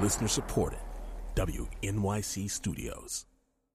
Listener supported. WNYC Studios.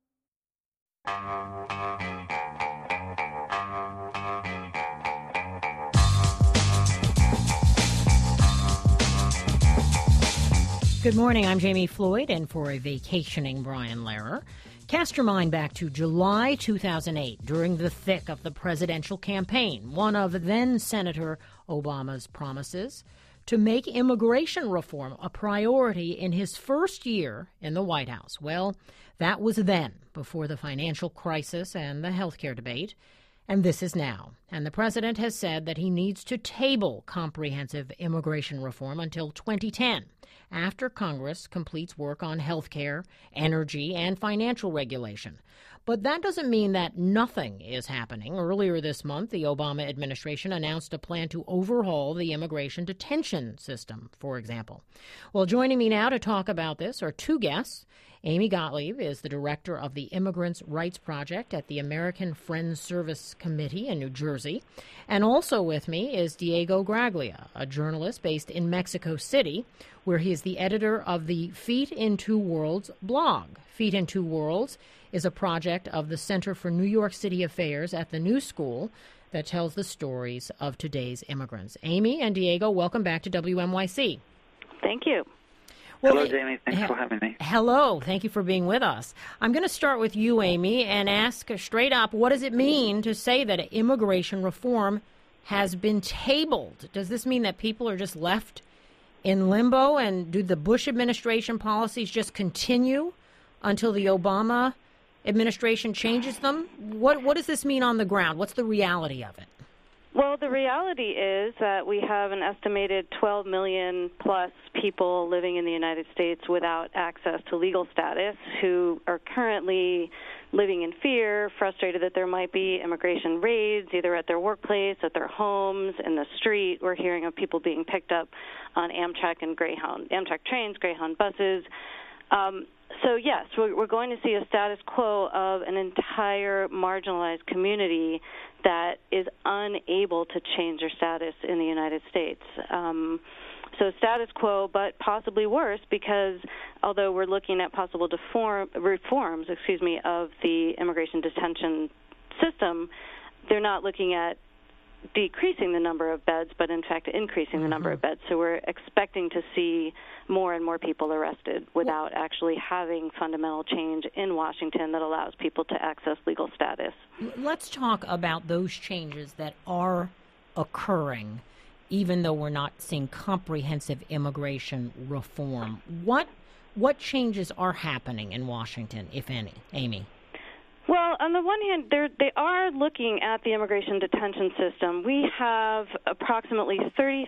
Good morning, I'm Jamie Floyd, and for a vacationing Brian Lehrer. Cast your mind back to July 2008, during the thick of the presidential campaign. One of then-Senator Obama's promises to make immigration reform a priority in his first year in the White House. Well, that was then, before the financial crisis and the health care debate. And this is now. And the president has said that he needs to table comprehensive immigration reform until 2010, after Congress completes work on health care, energy, and financial regulation. But that doesn't mean that nothing is happening. Earlier this month, the Obama administration announced a plan to overhaul the immigration detention system, for example. Well, joining me now to talk about this are two guests. Amy Gottlieb is the director of the Immigrants' Rights Project at the American Friends Service Committee in New Jersey. And also with me is Diego Graglia, a journalist based in Mexico City, where he is the editor of the Feet in Two Worlds blog. Feet in Two Worlds is a project of the Center for New York City Affairs at the New School that tells the stories of today's immigrants. Amy and Diego, welcome back to WNYC. Thank you. Well, hello, Jamie. Thanks for having me. Hello. Thank you for being with us. I'm going to start with you, Amy, and ask straight up, what does it mean to say that immigration reform has been tabled? Does this mean that people are just left in limbo, and do the Bush administration policies just continue until the Obama administration changes them? What does this mean on the ground? What's the reality of it? Well, the reality is that we have an estimated 12 million plus people living in the United States without access to legal status who are currently living in fear, frustrated that there might be immigration raids either at their workplace, at their homes, in the street. We're hearing of people being picked up on Amtrak and Amtrak trains, Greyhound buses. So, yes, we're going to see a status quo of an entire marginalized community that is unable to change their status in the United States. So status quo, but possibly worse, because although we're looking at possible reforms of the immigration detention system, they're not looking at decreasing the number of beds, but in fact increasing the number of beds. So we're expecting to see more and more people arrested without actually having fundamental change in Washington that allows people to access legal status. Let's talk about those changes that are occurring, even though we're not seeing comprehensive immigration reform. What changes are happening in Washington, if any? Amy? Well, on the one hand, they are looking at the immigration detention system. We have approximately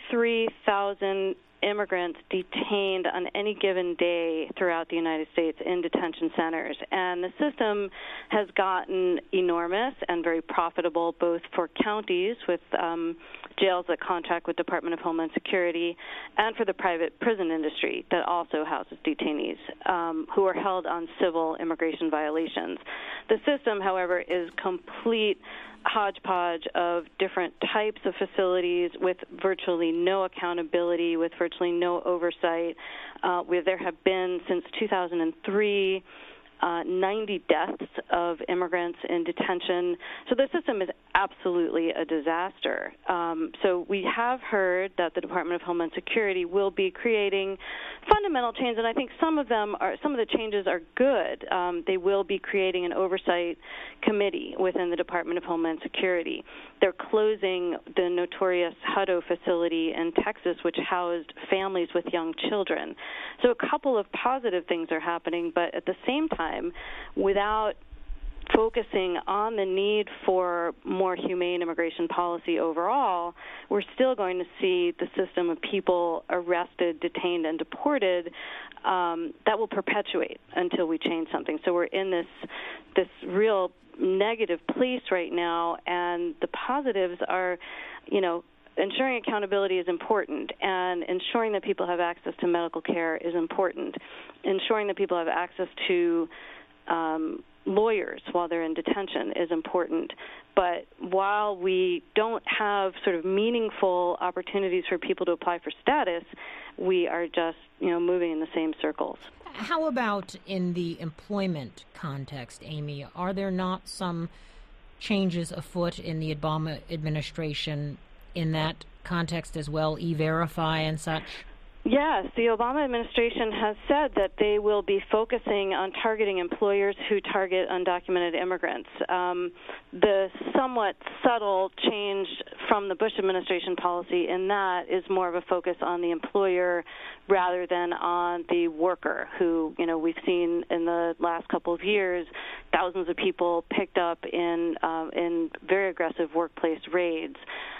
33,000 immigrants detained on any given day throughout the United States in detention centers. And the system has gotten enormous and very profitable both for counties with jails that contract with Department of Homeland Security and for the private prison industry that also houses detainees who are held on civil immigration violations. The system, however, is complete hodgepodge of different types of facilities with virtually no accountability, with virtually no oversight. Where there have been, since 2003, 90 deaths of immigrants in detention. So the system is absolutely a disaster. So we have heard that the Department of Homeland Security will be creating fundamental change, and I think some of the changes are good. They will be creating an oversight committee within the Department of Homeland Security. They're closing the notorious Hutto facility in Texas, which housed families with young children. So a couple of positive things are happening, but at the same time, without focusing on the need for more humane immigration policy overall, we're still going to see the system of people arrested, detained, and deported that will perpetuate until we change something. So we're in this real negative place right now, and the positives are, ensuring accountability is important, and ensuring that people have access to medical care is important. Ensuring that people have access to lawyers while they're in detention is important. But while we don't have sort of meaningful opportunities for people to apply for status, we are just, moving in the same circles. How about in the employment context, Amy? Are there not some changes afoot in the Obama administration in that context as well, E-Verify and such? Yes, the Obama administration has said that they will be focusing on targeting employers who target undocumented immigrants. The somewhat subtle change from the Bush administration policy in that is more of a focus on the employer rather than on the worker who, we've seen in the last couple of years, thousands of people picked up in very aggressive workplace raids.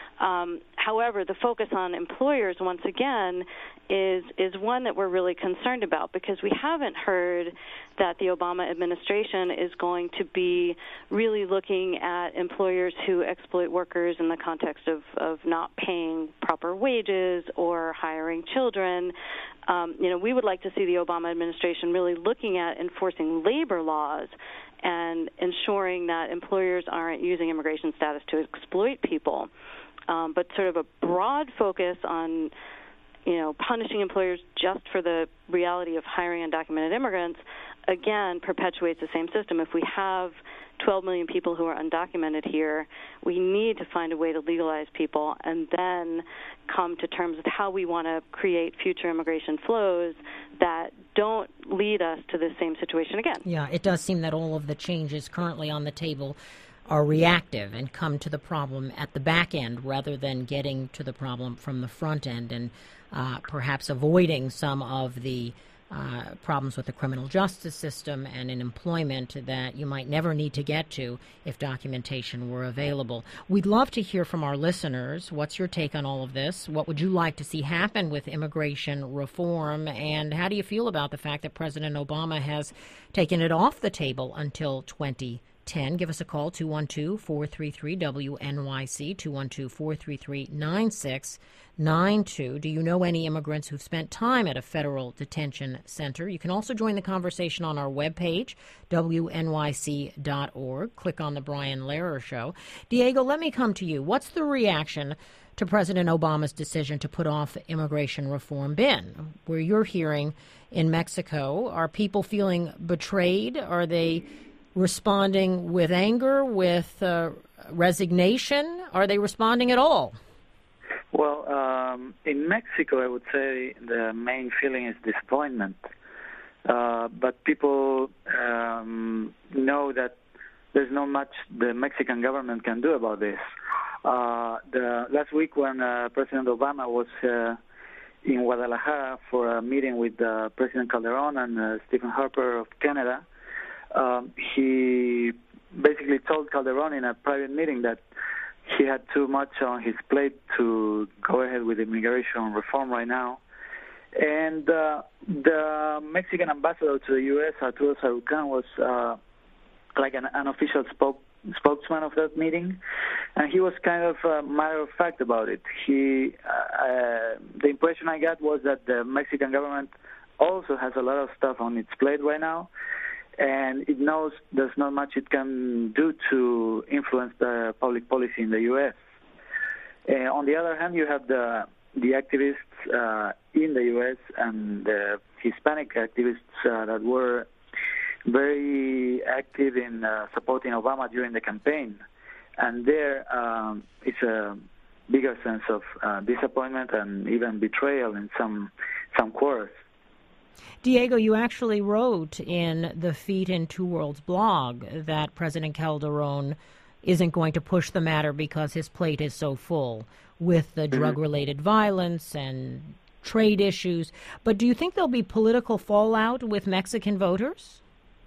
However, the focus on employers, once again, is one that we're really concerned about because we haven't heard that the Obama administration is going to be really looking at employers who exploit workers in the context of not paying proper wages or hiring children. We would like to see the Obama administration really looking at enforcing labor laws and ensuring that employers aren't using immigration status to exploit people. But sort of a broad focus on, punishing employers just for the reality of hiring undocumented immigrants, again, perpetuates the same system. If we have 12 million people who are undocumented here, we need to find a way to legalize people and then come to terms with how we want to create future immigration flows that don't lead us to the same situation again. Yeah, it does seem that all of the changes currently on the table are reactive and come to the problem at the back end rather than getting to the problem from the front end and perhaps avoiding some of the problems with the criminal justice system and in employment that you might never need to get to if documentation were available. We'd love to hear from our listeners. What's your take on all of this? What would you like to see happen with immigration reform? And how do you feel about the fact that President Obama has taken it off the table until 2010? Give us a call, 212-433-WNYC, 212-433-9692. Do you know any immigrants who've spent time at a federal detention center? You can also join the conversation on our webpage, WNYC.org. Click on The Brian Lehrer Show. Diego, let me come to you. What's the reaction to President Obama's decision to put off immigration reform been? Where you're hearing in Mexico, are people feeling betrayed? Are they responding with anger, with resignation? Are they responding at all? Well, in Mexico, I would say the main feeling is disappointment. But people know that there's not much the Mexican government can do about this. The last week when President Obama was in Guadalajara for a meeting with President Calderon and Stephen Harper of Canada, he basically told Calderon in a private meeting that he had too much on his plate to go ahead with immigration reform right now. And the Mexican ambassador to the U.S., Arturo Sarucán, was like an unofficial spokesman of that meeting, and he was kind of matter of fact about it. The impression I got was that the Mexican government also has a lot of stuff on its plate right now, and it knows there's not much it can do to influence the public policy in the U.S. On the other hand, you have the activists in the U.S. and the Hispanic activists that were very active in supporting Obama during the campaign. And there it's a bigger sense of disappointment and even betrayal in some quarters. Diego, you actually wrote in the Feet in Two Worlds blog that President Calderon isn't going to push the matter because his plate is so full with the drug-related violence and trade issues. But do you think there'll be political fallout with Mexican voters?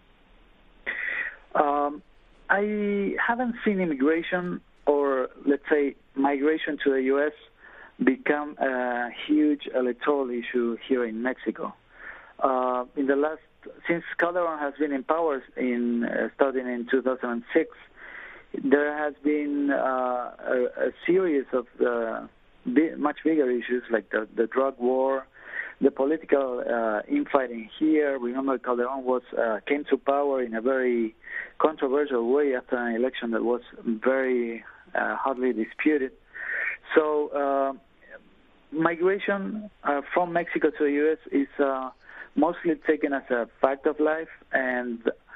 I haven't seen immigration or, let's say, migration to the U.S. become a huge electoral issue here in Mexico. Since Calderon has been in power starting in 2006, there has been a series of much bigger issues like the drug war, the political infighting here. Remember, Calderon came to power in a very controversial way after an election that was very hotly disputed. So migration from Mexico to the U.S. is mostly taken as a fact of life, and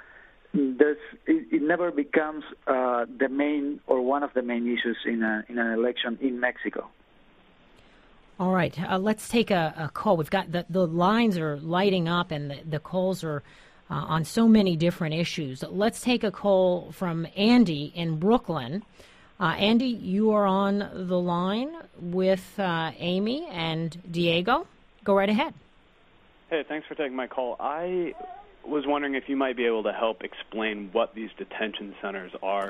it never becomes the main or one of the main issues in an election in Mexico. All right, let's take a call. We've got the lines are lighting up, and the calls are on so many different issues. Let's take a call from Andy in Brooklyn. Andy, you are on the line with Amy and Diego. Go right ahead. Hey, thanks for taking my call. I was wondering if you might be able to help explain what these detention centers are.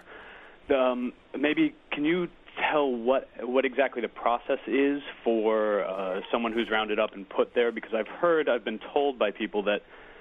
Maybe can you tell what exactly the process is for someone who's rounded up and put there? Because I've been told by people that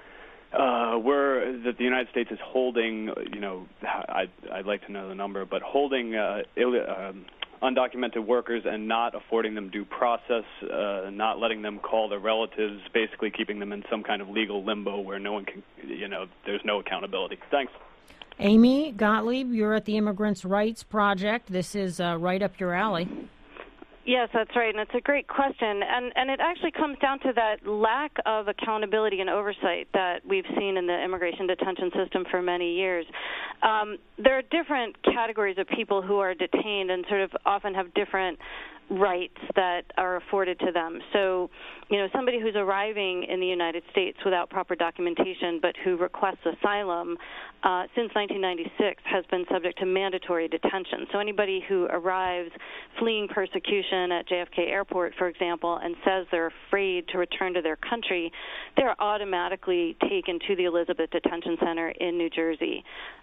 that the United States is holding, I'd like to know the number, but holding undocumented workers and not affording them due process, not letting them call their relatives, basically keeping them in some kind of legal limbo where no one can, there's no accountability. Thanks. Amy Gottlieb, you're at the Immigrants' Rights Project. This is right up your alley. Yes, that's right, and it's a great question. And it actually comes down to that lack of accountability and oversight that we've seen in the immigration detention system for many years. There are different categories of people who are detained and sort of often have different rights that are afforded to them. So, somebody who's arriving in the United States without proper documentation but who requests asylum since 1996 has been subject to mandatory detention. So anybody who arrives fleeing persecution at JFK Airport, for example, and says they're afraid to return to their country, they're automatically taken to the Elizabeth Detention Center in New Jersey.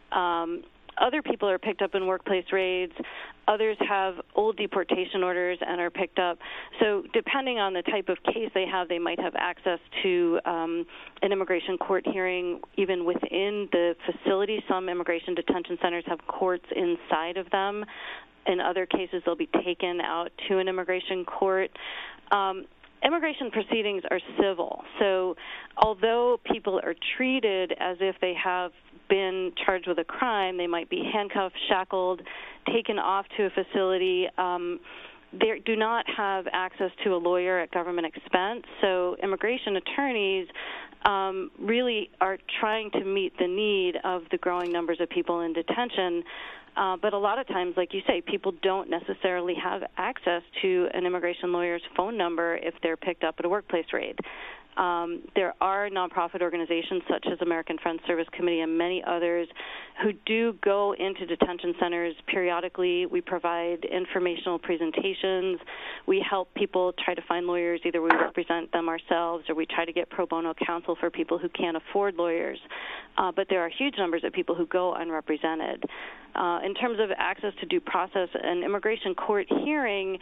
Other people are picked up in workplace raids. Others have old deportation orders and are picked up. So depending on the type of case they have, they might have access to an immigration court hearing even within the facility. Some immigration detention centers have courts inside of them. In other cases, they'll be taken out to an immigration court. Immigration proceedings are civil. So although people are treated as if they have been charged with a crime, they might be handcuffed, shackled, taken off to a facility. They do not have access to a lawyer at government expense. So immigration attorneys really are trying to meet the need of the growing numbers of people in detention. But a lot of times, like you say, people don't necessarily have access to an immigration lawyer's phone number if they're picked up at a workplace raid. There are nonprofit organizations such as American Friends Service Committee and many others who do go into detention centers periodically. We provide informational presentations. We help people try to find lawyers. Either we represent them ourselves or we try to get pro bono counsel for people who can't afford lawyers. But there are huge numbers of people who go unrepresented. In terms of access to due process, an immigration court hearing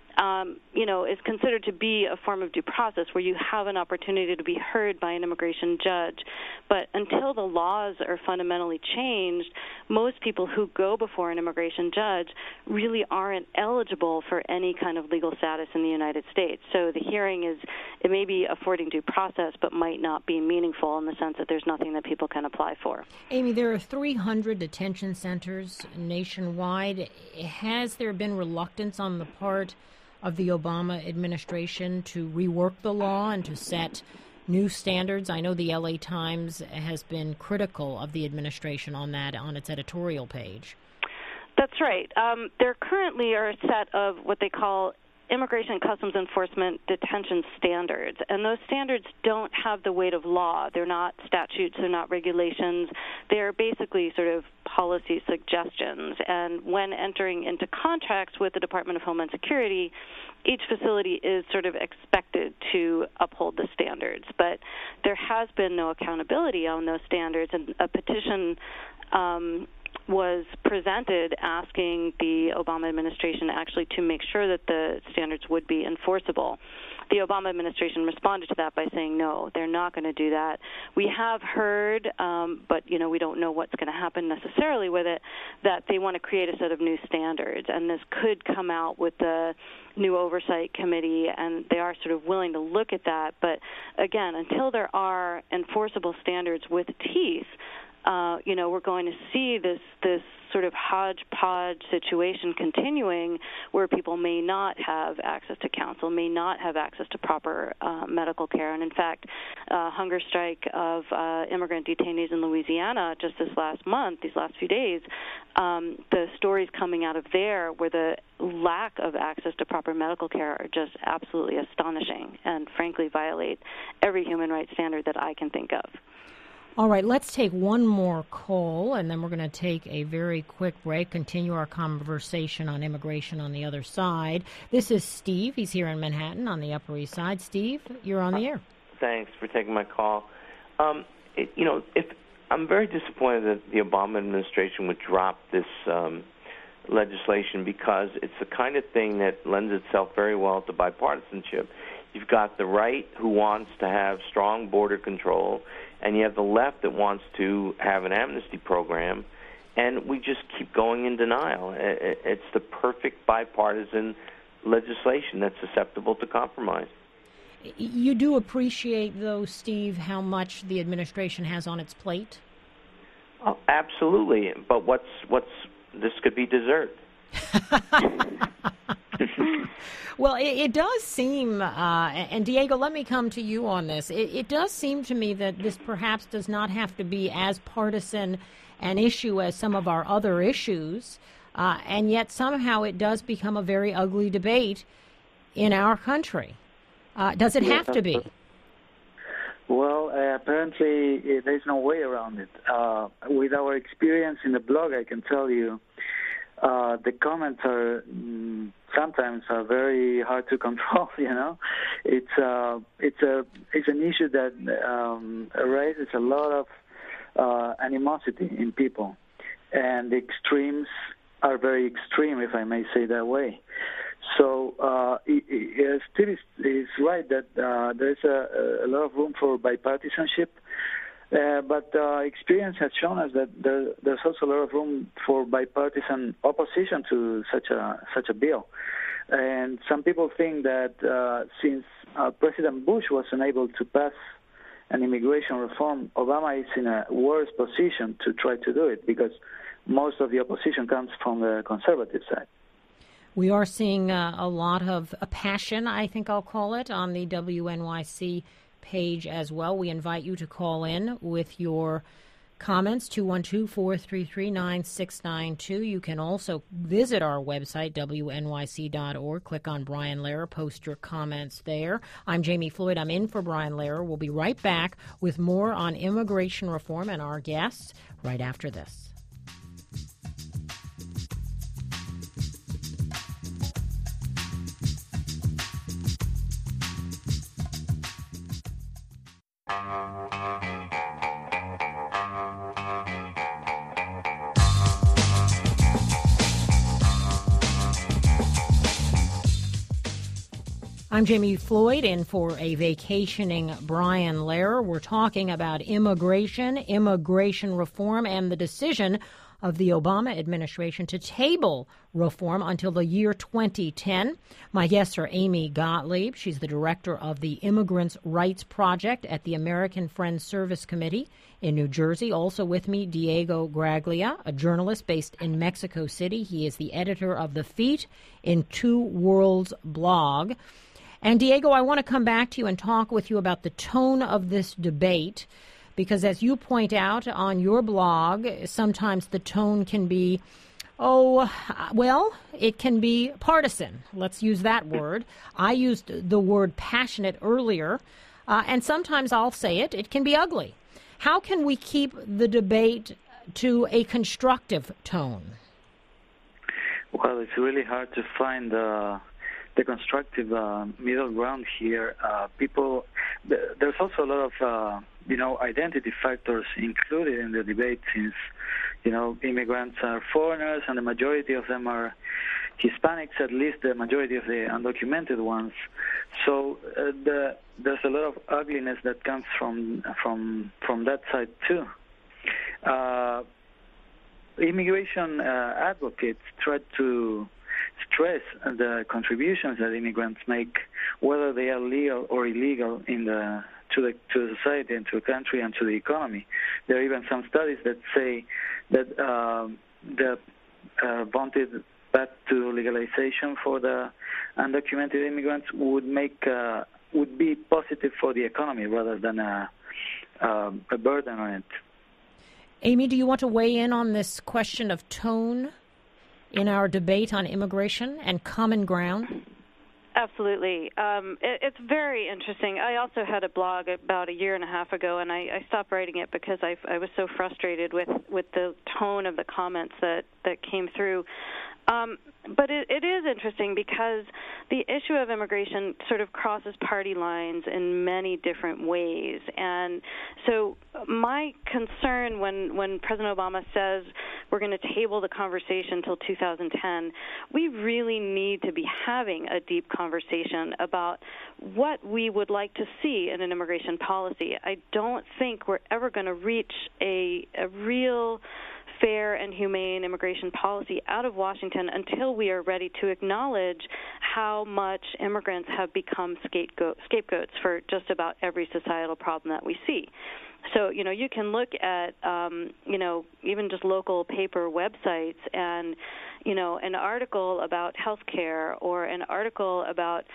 is considered to be a form of due process where you have an opportunity to be heard by an immigration judge. But until the laws are fundamentally changed, most people who go before an immigration judge really aren't eligible for any kind of legal status in the United States. So the hearing it may be affording due process, but might not be meaningful in the sense that there's nothing that people can apply for. Amy, there are 300 detention centers nationwide. Has there been reluctance on the part of the Obama administration to rework the law and to set new standards? I know the LA Times has been critical of the administration on that on its editorial page. That's right. There currently are a set of what they call Immigration Customs Enforcement detention standards, and those standards don't have the weight of law. They're not statutes, they're not regulations. They're basically sort of policy suggestions, and when entering into contracts with the Department of Homeland Security, each facility is sort of expected to uphold the standards, but there has been no accountability on those standards, and a petition was presented asking the Obama administration actually to make sure that the standards would be enforceable. The Obama administration responded to that by saying, no, they're not going to do that. We have heard, but, we don't know what's going to happen necessarily with it, that they want to create a set of new standards, and this could come out with the new oversight committee, and they are sort of willing to look at that. But, again, until there are enforceable standards with teeth, we're going to see this sort of hodgepodge situation continuing where people may not have access to counsel, may not have access to proper medical care. And, in fact, hunger strike of immigrant detainees in Louisiana just this last month, these last few days, the stories coming out of there where the lack of access to proper medical care are just absolutely astonishing and, frankly, violate every human rights standard that I can think of. All right, let's take one more call, and then we're going to take a very quick break, continue our conversation on immigration on the other side. This is Steve. He's here in Manhattan on the Upper East Side. Steve, you're on the air. Thanks for taking my call. If I'm very disappointed that the Obama administration would drop this legislation because it's the kind of thing that lends itself very well to bipartisanship. You've got the right who wants to have strong border control, and you have the left that wants to have an amnesty program, and we just keep going in denial. It's the perfect bipartisan legislation that's susceptible to compromise. You do appreciate, though, Steve, how much the administration has on its plate? Oh, absolutely, but what's this could be dessert. Well, it does seem, and Diego, let me come to you on this. It does seem to me that this perhaps does not have to be as partisan an issue as some of our other issues, and yet somehow it does become a very ugly debate in our country. Does it have to be? Well, apparently there's no way around it. With our experience in the blog, I can tell you the comments are sometimes are very hard to control. It's an issue that raises a lot of animosity in people, and the extremes are very extreme, if I may say that way. So Steve is right that there's a lot of room for bipartisanship. But experience has shown us that there's also a lot of room for bipartisan opposition to such a bill. And some people think that since President Bush was unable to pass an immigration reform, Obama is in a worse position to try to do it because most of the opposition comes from the conservative side. We are seeing a lot of passion, I think I'll call it, on the WNYC page as well. We invite you to call in with your comments, 212-433-9692. You can also visit our website, WNYC.org. Click on Brian Lehrer, post your comments there. I'm Jamie Floyd. I'm in for Brian Lehrer. We'll be right back with more on immigration reform and our guests right after this. I'm Jamie Floyd, in for a vacationing Brian Lehrer. We're talking about immigration reform, and the decision of the Obama administration to table reform until the year 2010. My guests are Amy Gottlieb. She's the director of the Immigrants' Rights Project at the American Friends Service Committee in New Jersey. Also with me, Diego Graglia, a journalist based in Mexico City. He is the editor of the Feet in Two Worlds blog. And Diego, I want to come back to you and talk with you about the tone of this debate, because as you point out on your blog, sometimes the tone can be, it can be partisan. Let's use that word. I used the word passionate earlier, and sometimes I'll say it can be ugly. How can we keep the debate to a constructive tone? Well, it's really hard to find the constructive middle ground here. There's also a lot of, identity factors included in the debate, since, immigrants are foreigners, and the majority of them are Hispanics, at least the majority of the undocumented ones. So there's a lot of ugliness that comes from that side too. Immigration advocates try to stress the contributions that immigrants make, whether they are legal or illegal, to the society and to the country and to the economy. There are even some studies that say that the vaunted path to legalization for the undocumented immigrants would be positive for the economy rather than a burden on it. Amy, do you want to weigh in on this question of tone in our debate on immigration and common ground? Absolutely. It's very interesting. I also had a blog about a year and a half ago, and I stopped writing it because I was so frustrated with the tone of the comments that came through. But it is interesting because the issue of immigration sort of crosses party lines in many different ways. And so my concern when President Obama says we're going to table the conversation until 2010, we really need to be having a deep conversation about what we would like to see in an immigration policy. I don't think we're ever going to reach a real fair and humane immigration policy out of Washington until we are ready to acknowledge how much immigrants have become scapegoats for just about every societal problem that we see. So, you can look at, even just local paper websites and, an article about healthcare or an article about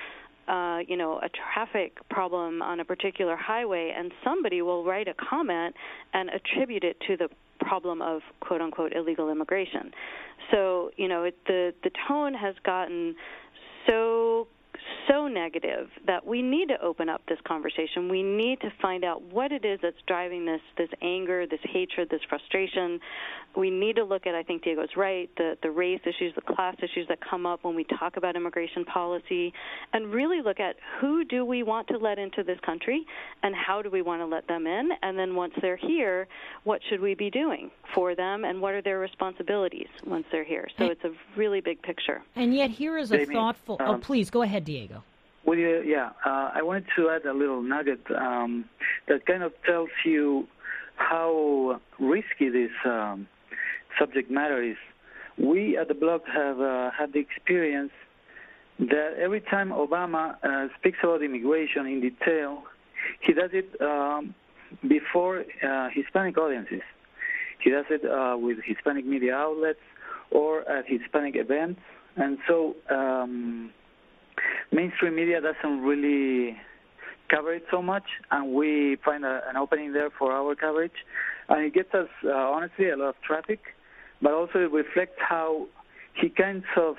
a traffic problem on a particular highway, and somebody will write a comment and attribute it to the problem of quote-unquote illegal immigration. So, the tone has gotten so negative that we need to open up this conversation. We need to find out what it is that's driving this anger, this hatred, this frustration. We need to look at, I think Diego's right, the race issues, the class issues that come up when we talk about immigration policy, and really look at who do we want to let into this country and how do we want to let them in, and then once they're here, what should we be doing for them and what are their responsibilities once they're here. So it's a really big picture. And yet here is a thoughtful... please, go ahead, Diego. I wanted to add a little nugget that kind of tells you how risky this subject matter is. We at the blog have had the experience that every time Obama speaks about immigration in detail, he does it before Hispanic audiences. He does it with Hispanic media outlets or at Hispanic events. And so mainstream media doesn't really cover it so much, and we find an opening there for our coverage. And it gets us, honestly, a lot of traffic, but also it reflects how he kind of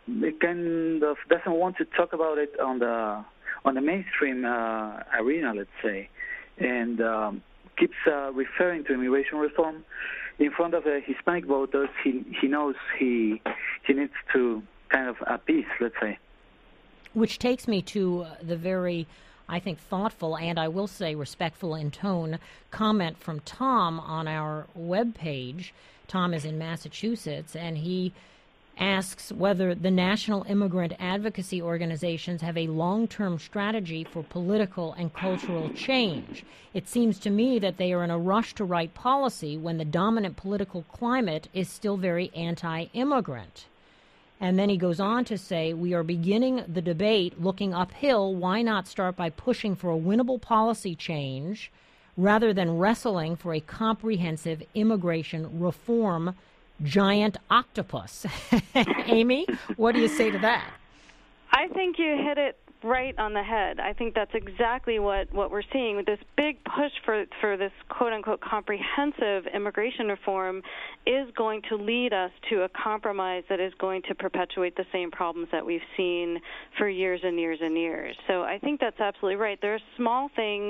doesn't want to talk about it on the mainstream arena, let's say, and keeps referring to immigration reform in front of the Hispanic voters. He knows he needs to kind of appease, let's say. Which takes me to the very, I think, thoughtful and I will say respectful in tone comment from Tom on our webpage. Tom is in Massachusetts, and he asks whether the national immigrant advocacy organizations have a long-term strategy for political and cultural change. It seems to me that they are in a rush to write policy when the dominant political climate is still very anti-immigrant. And then he goes on to say, we are beginning the debate looking uphill. Why not start by pushing for a winnable policy change rather than wrestling for a comprehensive immigration reform giant octopus? Amy, what do you say to that? I think you hit it right on the head. I think that's exactly what we're seeing with this big push for this quote-unquote comprehensive immigration reform is going to lead us to a compromise that is going to perpetuate the same problems that we've seen for years and years and years. So I think that's absolutely right. There are small things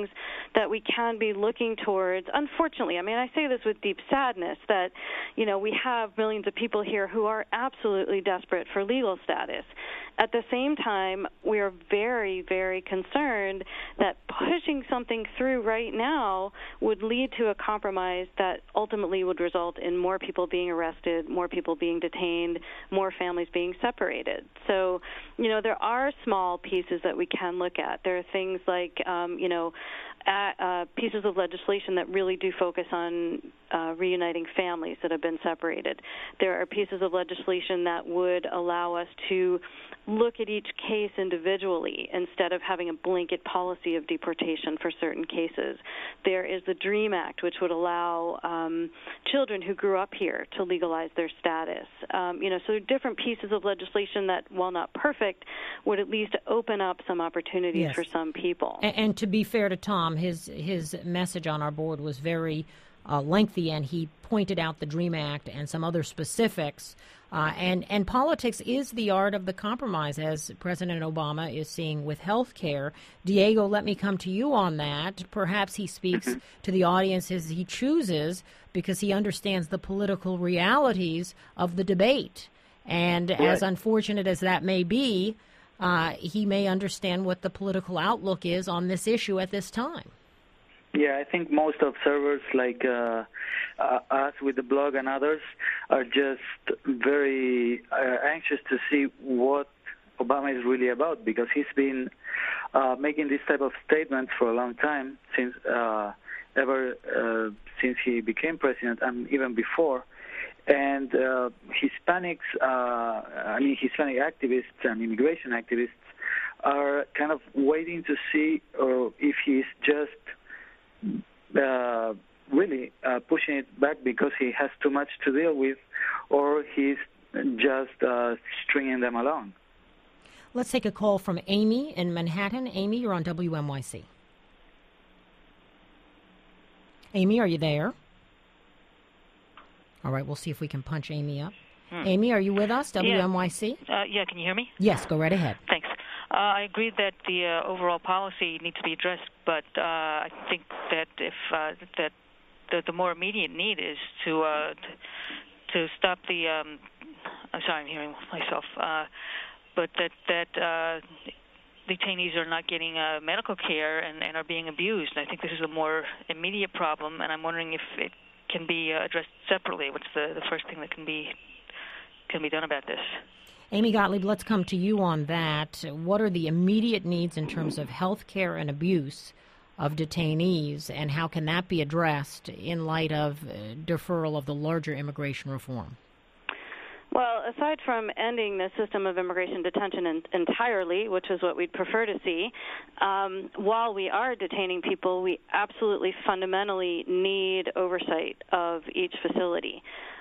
that we can be looking towards. Unfortunately, I mean, I say this with deep sadness that, we have millions of people here who are absolutely desperate for legal status. At the same time, we are very, very concerned that pushing something through right now would lead to a compromise that ultimately would result in more people being arrested, more people being detained, more families being separated. So, there are small pieces that we can look at. There are things like, pieces of legislation that really do focus on reuniting families that have been separated. There are pieces of legislation that would allow us to look at each case individually instead of having a blanket policy of deportation for certain cases. There is the DREAM Act, which would allow children who grew up here to legalize their status. So there are different pieces of legislation that, while not perfect, would at least open up some opportunities for some people. And to be fair to Tom, his message on our board was very lengthy, and he pointed out the DREAM Act and some other specifics. And politics is the art of the compromise, as President Obama is seeing with health care. Diego, let me come to you on that. Perhaps he speaks to the audience as he chooses because he understands the political realities of the debate. And as unfortunate as that may be, he may understand what the political outlook is on this issue at this time. Yeah, I think most observers like us with the blog and others are just very anxious to see what Obama is really about, because he's been making this type of statements for a long time, since he became president and even before. And Hispanic activists and immigration activists are kind of waiting to see if he's just really pushing it back because he has too much to deal with, or he's just stringing them along. Let's take a call from Amy in Manhattan. Amy, you're on WNYC. Amy, are you there? All right, we'll see if we can punch Amy up. Amy, are you with us, WNYC? Yeah, can you hear me? Yes, go right ahead. Thanks. I agree that the overall policy needs to be addressed, but I think that if the more immediate need is to stop the I'm sorry, I'm hearing myself, but that detainees are not getting medical care and are being abused. And I think this is a more immediate problem, and I'm wondering if it can be addressed separately. What's the first thing that can be done about this? Amy Gottlieb, let's come to you on that. What are the immediate needs in terms of health care and abuse of detainees, and how can that be addressed in light of deferral of the larger immigration reform? Well, aside from ending the system of immigration detention entirely, which is what we'd prefer to see, while we are detaining people, we absolutely fundamentally need oversight of each facility.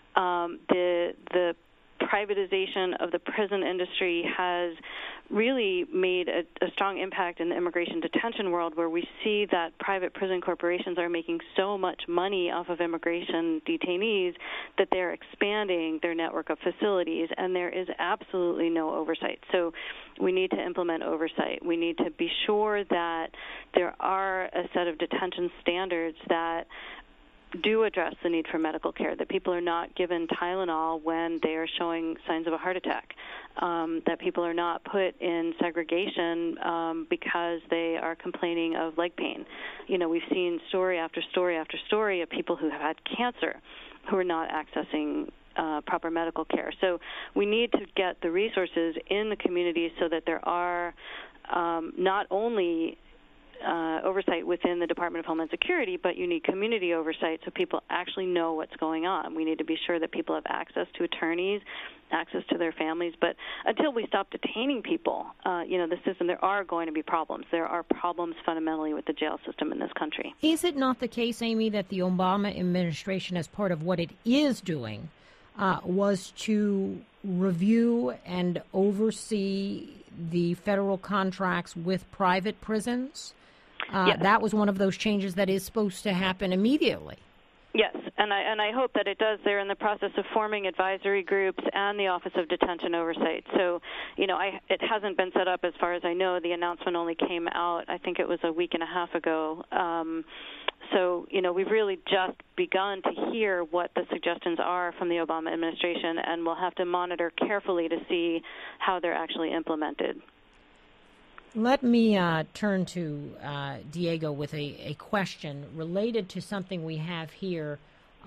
The privatization of the prison industry has really made a strong impact in the immigration detention world, where we see that private prison corporations are making so much money off of immigration detainees that they're expanding their network of facilities, and there is absolutely no oversight. So we need to implement oversight. We need to be sure that there are a set of detention standards that do address the need for medical care, that people are not given Tylenol when they are showing signs of a heart attack, that people are not put in segregation because they are complaining of leg pain. We've seen story after story after story of people who have had cancer who are not accessing proper medical care. So we need to get the resources in the communities so that there are not only oversight within the Department of Homeland Security, but you need community oversight so people actually know what's going on. We need to be sure that people have access to attorneys, access to their families. But until we stop detaining people, the system, there are going to be problems. There are problems fundamentally with the jail system in this country. Is it not the case, Amy, that the Obama administration, as part of what it is doing, was to review and oversee the federal contracts with private prisons? Yes. That was one of those changes that is supposed to happen immediately. Yes, And I hope that it does. They're in the process of forming advisory groups and the Office of Detention Oversight. So, it hasn't been set up as far as I know. The announcement only came out, I think it was a week and a half ago. So, we've really just begun to hear what the suggestions are from the Obama administration, and we'll have to monitor carefully to see how they're actually implemented. Let me turn to Diego with a question related to something we have here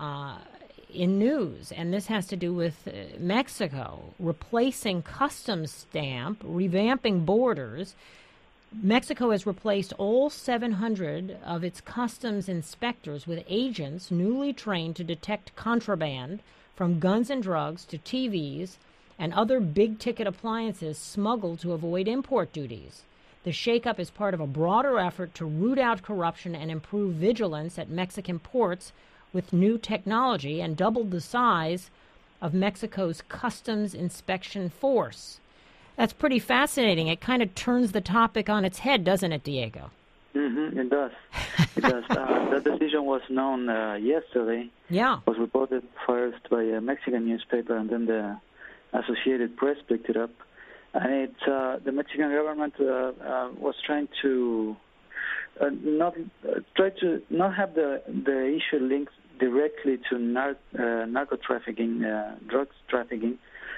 in news, and this has to do with Mexico replacing customs stamp, revamping borders. Mexico has replaced all 700 of its customs inspectors with agents newly trained to detect contraband, from guns and drugs to TVs and other big-ticket appliances smuggled to avoid import duties. The shakeup is part of a broader effort to root out corruption and improve vigilance at Mexican ports with new technology, and doubled the size of Mexico's customs inspection force. That's pretty fascinating. It kind of turns the topic on its head, doesn't it, Diego? Mm-hmm, it does. It does. The decision was known yesterday. Yeah. It was reported first by a Mexican newspaper, and then the Associated Press picked it up. And the Mexican government was trying to not have the issue linked directly to narco trafficking, drugs trafficking.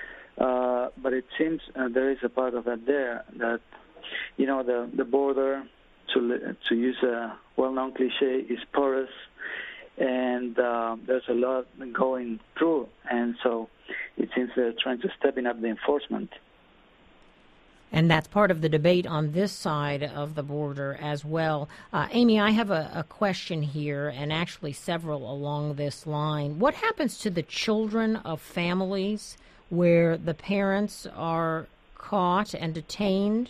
But it seems there is a part of that there, that the border, to use a well-known cliche, is porous, and there's a lot going through, and so it seems they're trying to step up the enforcement. And that's part of the debate on this side of the border as well. Amy, I have a question here, and actually several along this line. What happens to the children of families where the parents are caught and detained,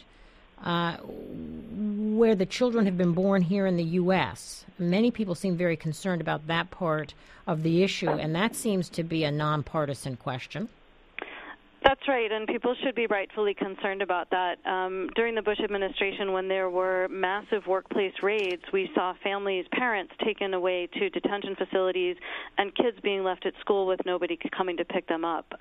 where the children have been born here in the U.S.? Many people seem very concerned about that part of the issue, and that seems to be a nonpartisan question. That's right, and people should be rightfully concerned about that. During the Bush administration, when there were massive workplace raids, we saw families, parents taken away to detention facilities and kids being left at school with nobody coming to pick them up.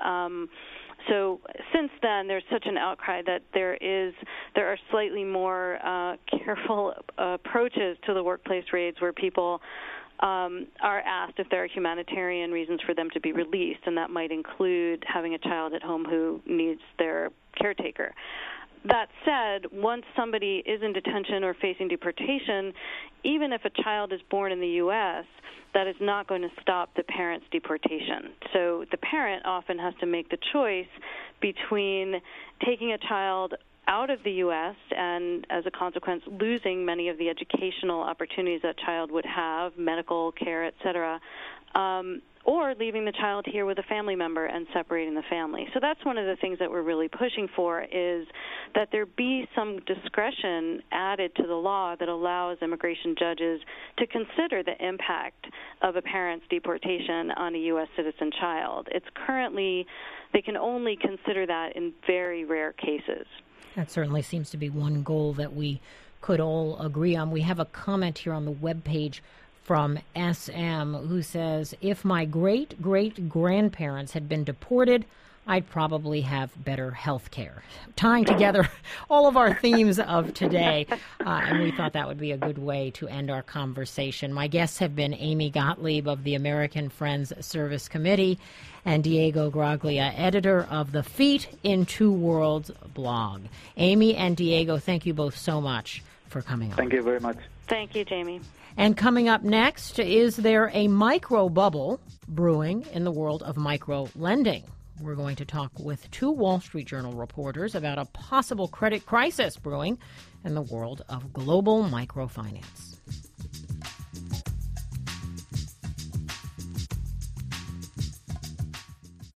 So since then, there's such an outcry that there are slightly more careful approaches to the workplace raids, where people are asked if there are humanitarian reasons for them to be released, and that might include having a child at home who needs their caretaker. That said, once somebody is in detention or facing deportation, even if a child is born in the U.S., that is not going to stop the parent's deportation. So the parent often has to make the choice between taking a child out of the U.S. and, as a consequence, losing many of the educational opportunities that child would have, medical care, et cetera, or leaving the child here with a family member and separating the family. So that's one of the things that we're really pushing for, is that there be some discretion added to the law that allows immigration judges to consider the impact of a parent's deportation on a U.S. citizen child. It's currently, they can only consider that in very rare cases. That certainly seems to be one goal that we could all agree on. We have a comment here on the webpage from SM who says, if my great-great-grandparents had been deported, I'd probably have better health care. Tying together all of our themes of today, and we thought that would be a good way to end our conversation. My guests have been Amy Gottlieb of the American Friends Service Committee and Diego Graglia, editor of the Feet in Two Worlds blog. Amy and Diego, thank you both so much for coming on. Thank you very much. Thank you, Jamie. And coming up next, is there a micro bubble brewing in the world of micro lending? We're going to talk with two Wall Street Journal reporters about a possible credit crisis brewing in the world of global microfinance.